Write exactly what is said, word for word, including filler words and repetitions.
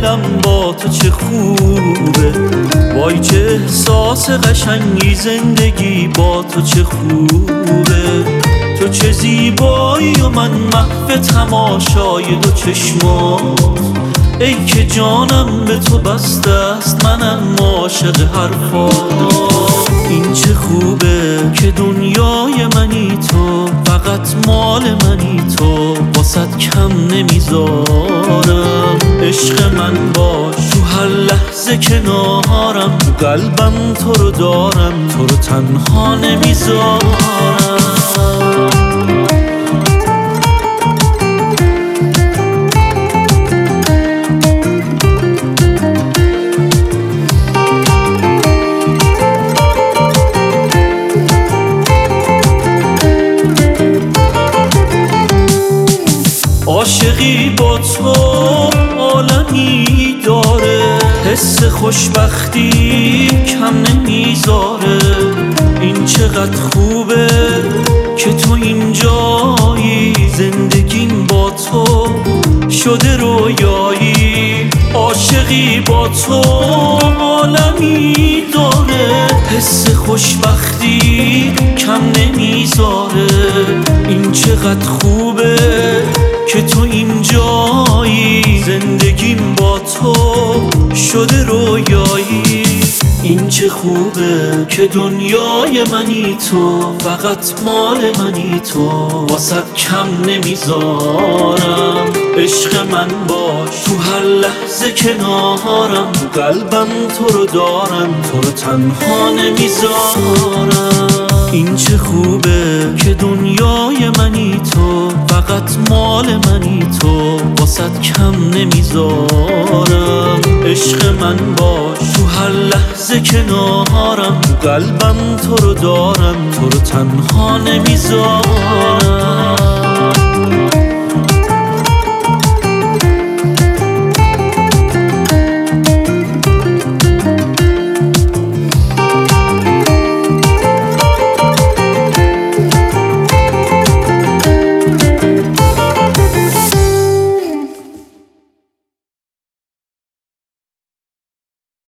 دلم با تو چه خوبه، وای چه احساس قشنگی زندگی با تو چه خوبه. تو چه زیبایی و من محو تماشای دو چشمات، ای که جانم به تو بسته است منم عاشق حرفات. این چه خوبه که دنیای منی تو، فقط مال منی تو، واسط کم نمیذارم. عشق من باش تو هر لحظه کنارم، تو قلبم تو رو دارم، تو رو تنها نمیذارم. عاشقی با تو عالمی داره، حس خوشبختی کم نمیذاره. این چقدر خوبه که تو اینجایی، زندگیم با تو شده رویایی. عاشقی با تو عالمی داره، حس خوشبختی کم نمیذاره. این چقدر خوبه که تو اینجایی، زندگیم با تو شده رویایی. این چه خوبه که دنیای منی تو، فقط مال منی تو، واسط کم نمیذارم. عشق من باش تو هر لحظه کنارم، تو قلبم تو رو دارم، تو رو تنها نمیذارم. این چه خوبه که دنیای منی تو، فقط مال منی تو، واسط کم نمیذارم. عشق من باش تو هر لحظه کنارم، تو قلبم تو رو دارم، تو رو تنها نمیذارم.